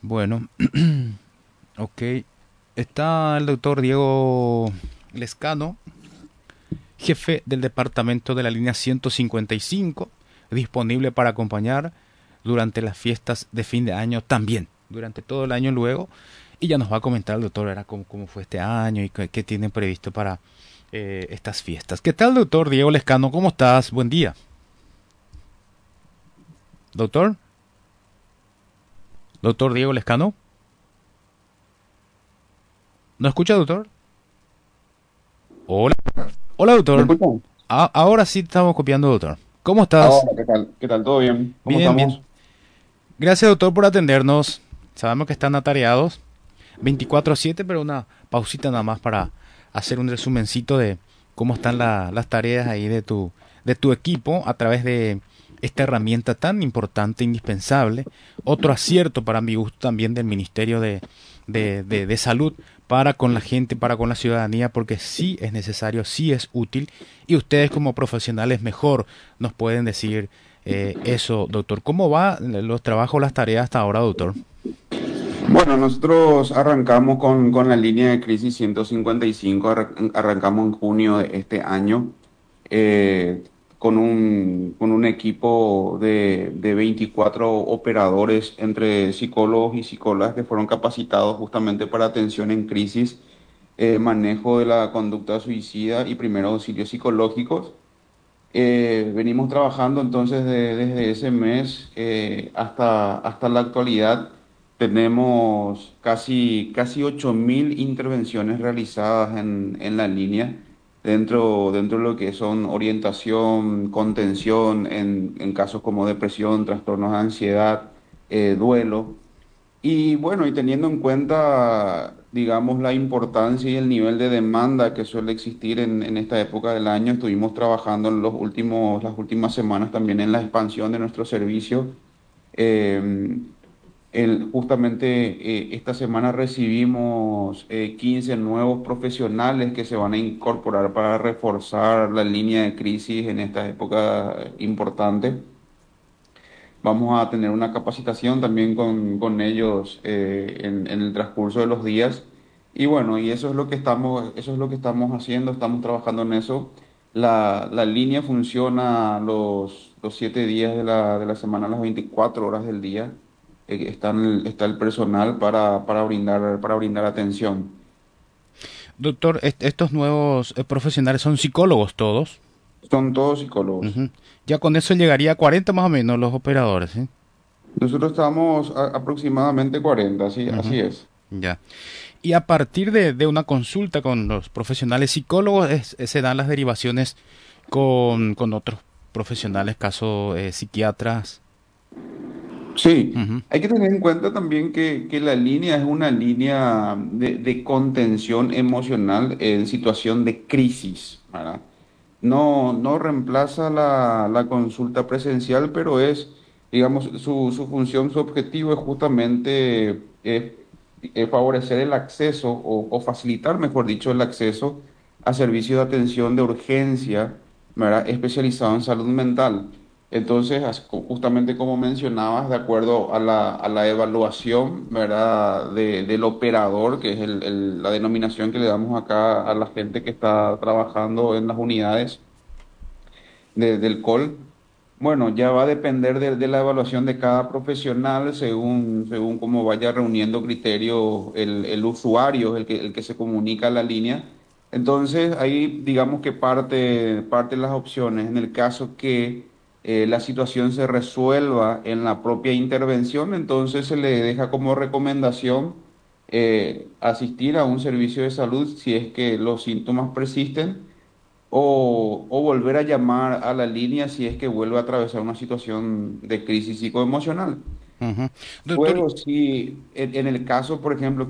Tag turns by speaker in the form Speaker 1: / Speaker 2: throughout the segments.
Speaker 1: Bueno, ok. Está el doctor Diego Lescano, jefe del departamento de la línea 155, disponible para acompañar durante las fiestas de fin de año también, durante todo el año luego. Y ya nos va a comentar el doctor era cómo fue este año y qué tienen previsto para estas fiestas. ¿Qué tal, doctor Diego Lescano? ¿Cómo estás? Buen día. Doctor, doctor Diego Lescano. ¿No escucha, doctor? Hola. Hola,
Speaker 2: ¿Me
Speaker 1: doctor.
Speaker 2: escuchan?
Speaker 1: Ahora sí estamos copiando, doctor. ¿Cómo estás?
Speaker 2: Hola, ¿qué tal? ¿Qué tal? ¿Todo bien? ¿Cómo
Speaker 1: Bien, bien.
Speaker 2: estamos?
Speaker 1: Gracias, doctor, por atendernos. Sabemos que están atareados 24/7, pero una pausita nada más para hacer un resumencito de cómo están las tareas ahí de tu equipo a través de esta herramienta tan importante, indispensable. Otro acierto para mi gusto también del Ministerio de Salud para con la gente, para con la ciudadanía, porque sí es necesario, sí es útil y ustedes como profesionales mejor nos pueden decir eso, doctor. ¿Cómo va los trabajos, las tareas hasta ahora, doctor?
Speaker 2: Bueno, nosotros arrancamos con la línea de crisis 155, arrancamos en junio de este año, con un equipo de 24 operadores entre psicólogos y psicólogas que fueron capacitados justamente para atención en crisis, manejo de la conducta suicida y primeros auxilios psicológicos. Venimos trabajando entonces desde ese mes hasta la actualidad. Tenemos casi 8.000 intervenciones realizadas en la línea, dentro de lo que son orientación, contención en casos como depresión, trastornos de ansiedad, duelo. Y bueno, y teniendo en cuenta, digamos, la importancia y el nivel de demanda que suele existir en esta época del año, estuvimos trabajando en las últimas semanas también en la expansión de nuestro servicio. Eh, Justamente esta semana recibimos 15 nuevos profesionales que se van a incorporar para reforzar la línea de crisis en esta época importante. Vamos a tener una capacitación también con ellos en el transcurso de los días. Y bueno, y eso es lo que estamos haciendo, estamos trabajando en eso. La línea funciona los 7 días de la semana, las 24 horas del día. Está el personal para brindar atención.
Speaker 1: Doctor, estos nuevos profesionales son psicólogos todos.
Speaker 2: Son todos psicólogos.
Speaker 1: Ujú. Ya con eso llegaría a 40 más o menos los operadores, ¿sí?
Speaker 2: Nosotros estamos aproximadamente 40, así,
Speaker 1: Ujú.
Speaker 2: así es.
Speaker 1: Ya. Y a partir de una consulta con los profesionales psicólogos se dan las derivaciones con otros profesionales, caso psiquiatras.
Speaker 2: Sí,
Speaker 1: Ujú.
Speaker 2: hay que tener en cuenta también que la línea es una línea de contención emocional en situación de crisis, ¿verdad? No reemplaza la consulta presencial, pero digamos, su función, su objetivo es justamente favorecer el acceso o facilitar, mejor dicho, el acceso a servicios de atención de urgencia, ¿verdad? Especializado en salud mental. Entonces, justamente como mencionabas, de acuerdo a la evaluación, ¿verdad? Del operador, que es la denominación que le damos acá a la gente que está trabajando en las unidades del COL. Bueno, ya va a depender de la evaluación de cada profesional según cómo vaya reuniendo criterios el usuario, el que se comunica a la línea. Entonces, ahí digamos que parte las opciones. En el caso que la situación se resuelva en la propia intervención, entonces se le deja como recomendación asistir a un servicio de salud si es que los síntomas persisten o volver a llamar a la línea si es que vuelve a atravesar una situación de crisis psicoemocional.
Speaker 1: Ujú. Doctor,
Speaker 2: Luego, si en el caso, por ejemplo,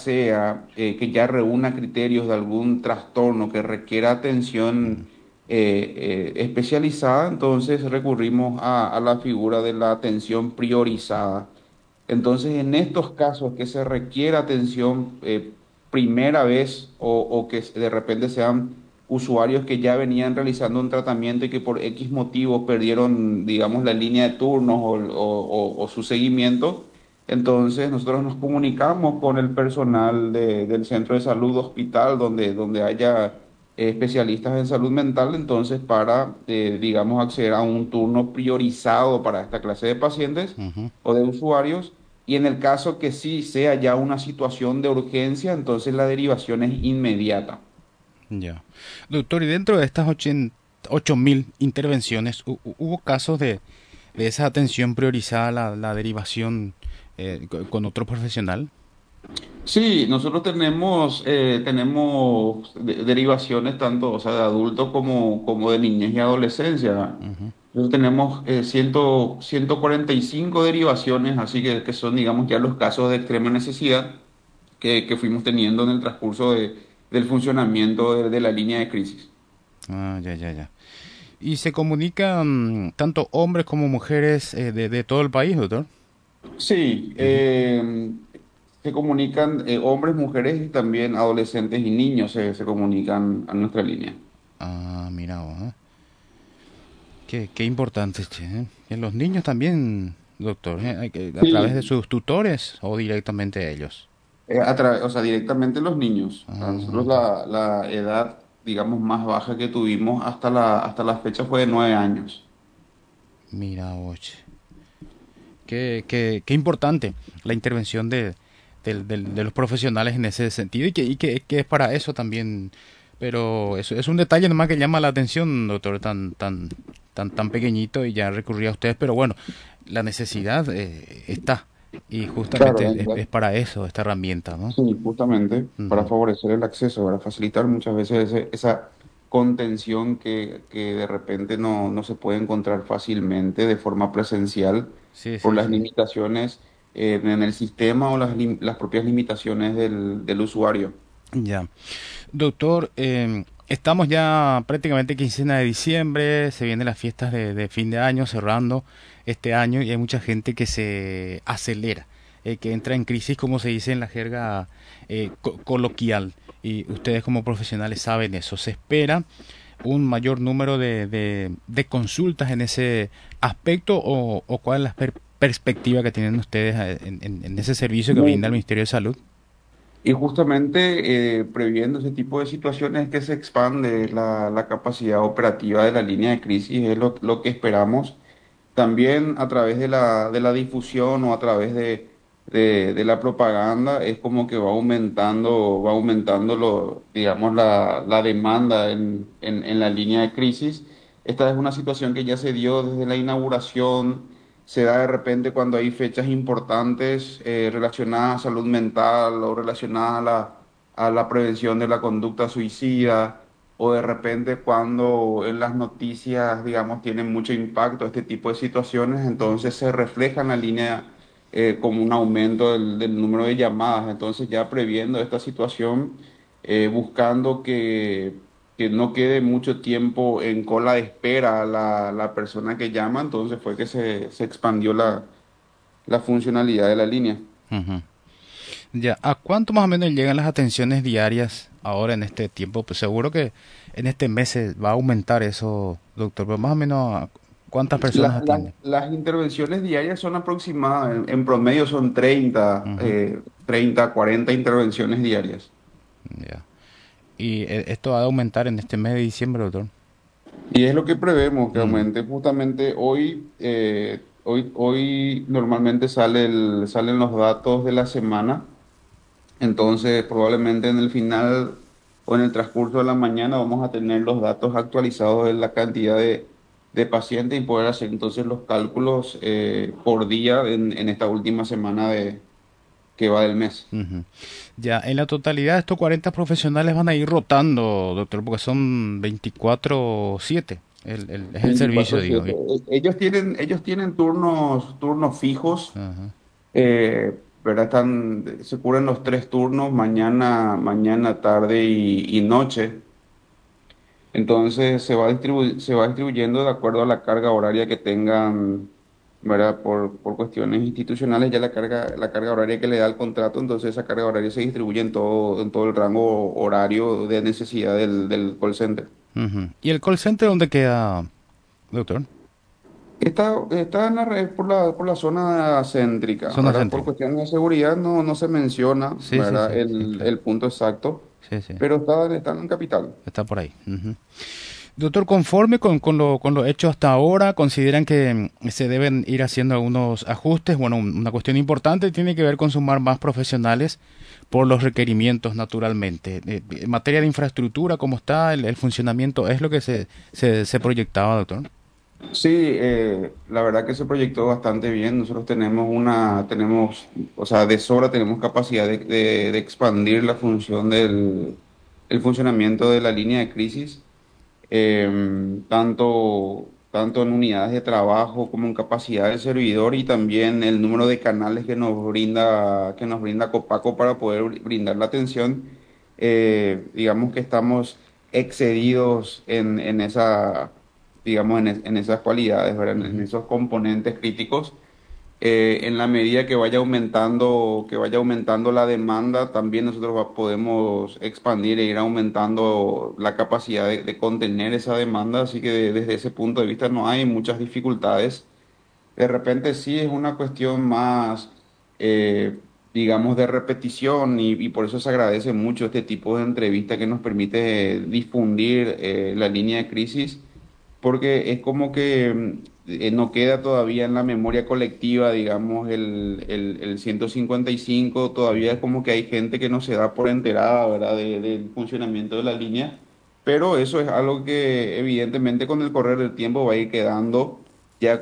Speaker 2: que ya reúna criterios de algún trastorno que requiera atención especializada, entonces recurrimos a la figura de la atención priorizada. Entonces, en estos casos que se requiere atención primera vez o que de repente sean usuarios que ya venían realizando un tratamiento y que por X motivos perdieron, digamos, la línea de turnos o su seguimiento, Entonces nosotros nos comunicamos con el personal del centro de salud, hospital, donde haya especialistas en salud mental, entonces para, digamos, acceder a un turno priorizado para esta clase de pacientes
Speaker 1: Ujú.
Speaker 2: o de usuarios. Y en el caso que sí sea ya una situación de urgencia, entonces la derivación es inmediata.
Speaker 1: Ya. Doctor, y dentro de estas 8.000 intervenciones, ¿hubo casos de esa atención priorizada, la derivación con otro profesional?
Speaker 2: Sí, nosotros tenemos derivaciones tanto, o sea, de adultos como de niñez y adolescencia.
Speaker 1: Ujú.
Speaker 2: Nosotros tenemos 145 derivaciones, así que son, digamos, ya los casos de extrema necesidad que fuimos teniendo en el transcurso del funcionamiento de la línea de crisis.
Speaker 1: Ah, ya, ya, ya. ¿Y se comunican tanto hombres como mujeres de todo el país, doctor?
Speaker 2: Sí,
Speaker 1: Ujú.
Speaker 2: se comunican hombres, mujeres y también adolescentes y niños se comunican a nuestra línea.
Speaker 1: Ah, mira vos, ¿eh? Qué importante, che, ¿eh? Que los niños también, doctor, ¿eh? A través de
Speaker 2: Sí,
Speaker 1: sus tutores o directamente ellos.
Speaker 2: o sea, directamente los niños. O sea,
Speaker 1: Ah,
Speaker 2: nosotros
Speaker 1: ya.
Speaker 2: la edad, digamos, más baja que tuvimos hasta la fecha fue de 9 años.
Speaker 1: Mira vos, che. Qué importante la intervención de los profesionales en ese sentido y que es para eso también. Pero eso es un detalle nomás que llama la atención, doctor, tan pequeñito y ya recurrí a ustedes. Pero bueno, la necesidad está y
Speaker 2: Claro,
Speaker 1: justamente es para eso esta herramienta, ¿no?
Speaker 2: sí, justamente para
Speaker 1: Ujú.
Speaker 2: favorecer el acceso, para facilitar muchas veces esa contención que de repente no se puede encontrar fácilmente de forma presencial
Speaker 1: Sí,
Speaker 2: por
Speaker 1: sí,
Speaker 2: las
Speaker 1: sí.
Speaker 2: limitaciones en el sistema o las propias limitaciones del usuario.
Speaker 1: Ya. Doctor, estamos ya prácticamente quincena de diciembre, se vienen las fiestas de fin de año, cerrando este año y hay mucha gente que se acelera, que entra en crisis, como se dice en la jerga coloquial. Y ustedes como profesionales saben eso. Se espera un mayor número de consultas en ese aspecto o cuál es la perspectiva que tienen ustedes en ese servicio que brinda el Ministerio de Salud.
Speaker 2: Y justamente previendo ese tipo de situaciones es que se expande la capacidad operativa de la línea de crisis, es lo que esperamos. También a través de la difusión o a través de la propaganda es como que va aumentando digamos, la demanda en la línea de crisis. Esta es una situación que ya se dio desde la inauguración, se da de repente cuando hay fechas importantes relacionadas a salud mental o relacionadas a la prevención de la conducta suicida o de repente cuando en las noticias, digamos, tienen mucho impacto este tipo de situaciones, entonces se refleja en la línea como un aumento del número de llamadas. Entonces ya previendo esta situación, buscando que no quede mucho tiempo en cola de espera la persona que llama, entonces fue que se expandió la funcionalidad de la línea.
Speaker 1: Ujú. Ya, ¿a cuánto más o menos llegan las atenciones diarias ahora en este tiempo? Pues seguro que en este mes se va a aumentar eso, doctor, pero más o menos ¿a cuántas
Speaker 2: La-
Speaker 1: personas
Speaker 2: la-
Speaker 1: atienden?
Speaker 2: las intervenciones diarias son aproximadas, en promedio son 30,
Speaker 1: Ujú.
Speaker 2: 40 intervenciones diarias.
Speaker 1: Ya. Y esto va a aumentar en este mes de diciembre, doctor.
Speaker 2: Y es lo que prevemos que
Speaker 1: Mm.
Speaker 2: aumente. Justamente hoy normalmente salen los datos de la semana, entonces probablemente en el final o en el transcurso de la mañana vamos a tener los datos actualizados de la cantidad de pacientes y poder hacer entonces los cálculos por día en esta última semana que va del mes.
Speaker 1: Ujú. Ya, en la totalidad estos 40 profesionales van a ir rotando, doctor, porque son 24/7. Es el servicio, digo.
Speaker 2: 24/7. Ellos tienen turnos fijos,
Speaker 1: Ajá.
Speaker 2: ¿verdad? Se cubren los tres turnos, mañana, tarde y noche. Entonces se va distribuyendo de acuerdo a la carga horaria que tengan, ¿verdad? Por cuestiones institucionales, ya la carga horaria que le da el contrato, entonces esa carga horaria se distribuye en todo el rango horario de necesidad del call center.
Speaker 1: Ujú. ¿Y el call center dónde queda, doctor?
Speaker 2: Está en la red por la zona céntrica,
Speaker 1: Zona
Speaker 2: ¿verdad? Por
Speaker 1: céntrica.
Speaker 2: cuestiones de seguridad no se menciona,
Speaker 1: Sí, sí,
Speaker 2: ¿verdad?
Speaker 1: sí, sí, claro.
Speaker 2: El punto exacto,
Speaker 1: Sí, sí.
Speaker 2: pero está en capital.
Speaker 1: Está por ahí. Ujú. Doctor, conforme con lo hecho hasta ahora, ¿consideran que se deben ir haciendo algunos ajustes? Bueno, una cuestión importante tiene que ver con sumar más profesionales por los requerimientos, naturalmente. En materia de infraestructura, ¿cómo está el funcionamiento? ¿Es lo que se proyectaba, doctor?
Speaker 2: Sí, la verdad que se proyectó bastante bien. Nosotros o sea, de sobra tenemos capacidad de expandir la función el funcionamiento de la línea de crisis, tanto en unidades de trabajo como en capacidad del servidor y también el número de canales que nos brinda Copaco para poder brindar la atención. Digamos que estamos excedidos en esa, digamos, en esas cualidades, ¿verdad? En
Speaker 1: Ujú.
Speaker 2: esos componentes críticos. En la medida que vaya aumentando la demanda, también nosotros podemos expandir e ir aumentando la capacidad de contener esa demanda, así que desde ese punto de vista no hay muchas dificultades. De repente sí es una cuestión más, digamos, de repetición y por eso se agradece mucho este tipo de entrevista que nos permite difundir la línea de crisis, porque es como que no queda todavía en la memoria colectiva, digamos, el 155 todavía es como que hay gente que no se da por enterada, ¿verdad?, del funcionamiento de la línea, pero eso es algo que evidentemente con el correr del tiempo va a ir quedando ya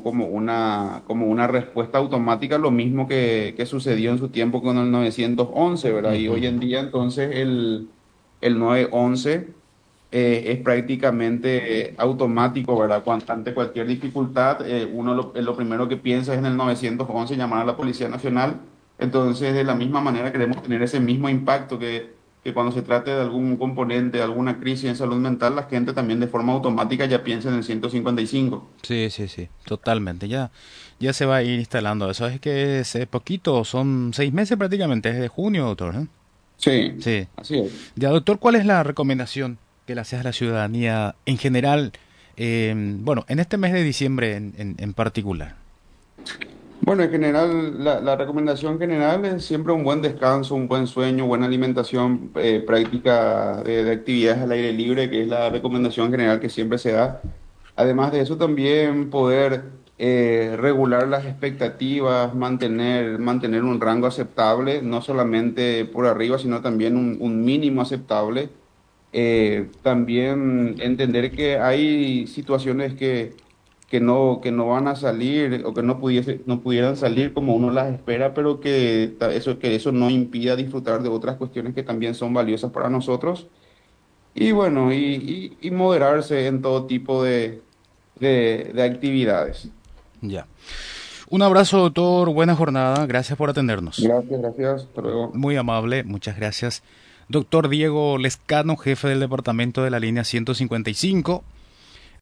Speaker 2: como una respuesta automática, lo mismo que sucedió en su tiempo con el 911, ¿verdad? Y hoy en
Speaker 1: Ujú.
Speaker 2: día entonces el 911 es prácticamente automático, ¿verdad? Ante cualquier dificultad, uno lo primero que piensa es en el 911, llamar a la Policía Nacional. Entonces, de la misma manera queremos tener ese mismo impacto que cuando se trate de algún componente, alguna crisis en salud mental, la gente también de forma automática ya piensa en el 155.
Speaker 1: Sí, sí, sí, totalmente. Ya se va a ir instalando eso. Es que es poquito, son 6 meses prácticamente, es de junio, doctor, ¿eh?
Speaker 2: Sí,
Speaker 1: Sí.
Speaker 2: así es.
Speaker 1: Ya, doctor, ¿cuál es la recomendación que le haces a la ciudadanía en general? Bueno, en este mes de diciembre en particular.
Speaker 2: Bueno, en general, la recomendación general es siempre un buen descanso, un buen sueño, buena alimentación, práctica de actividades al aire libre, que es la recomendación general que siempre se da. Además de eso, también poder regular las expectativas, mantener un rango aceptable, no solamente por arriba, sino también un mínimo aceptable. También entender que hay situaciones que no van a salir o que no pudieran salir como uno las espera, pero que eso no impida disfrutar de otras cuestiones que también son valiosas para nosotros. Y bueno, y moderarse en todo tipo de actividades.
Speaker 1: Ya. Un abrazo, doctor. Buena jornada. Gracias por atendernos.
Speaker 2: Gracias, gracias. Hasta luego.
Speaker 1: Muy amable. Muchas gracias. Doctor Diego Lescano, jefe del departamento de la línea 155.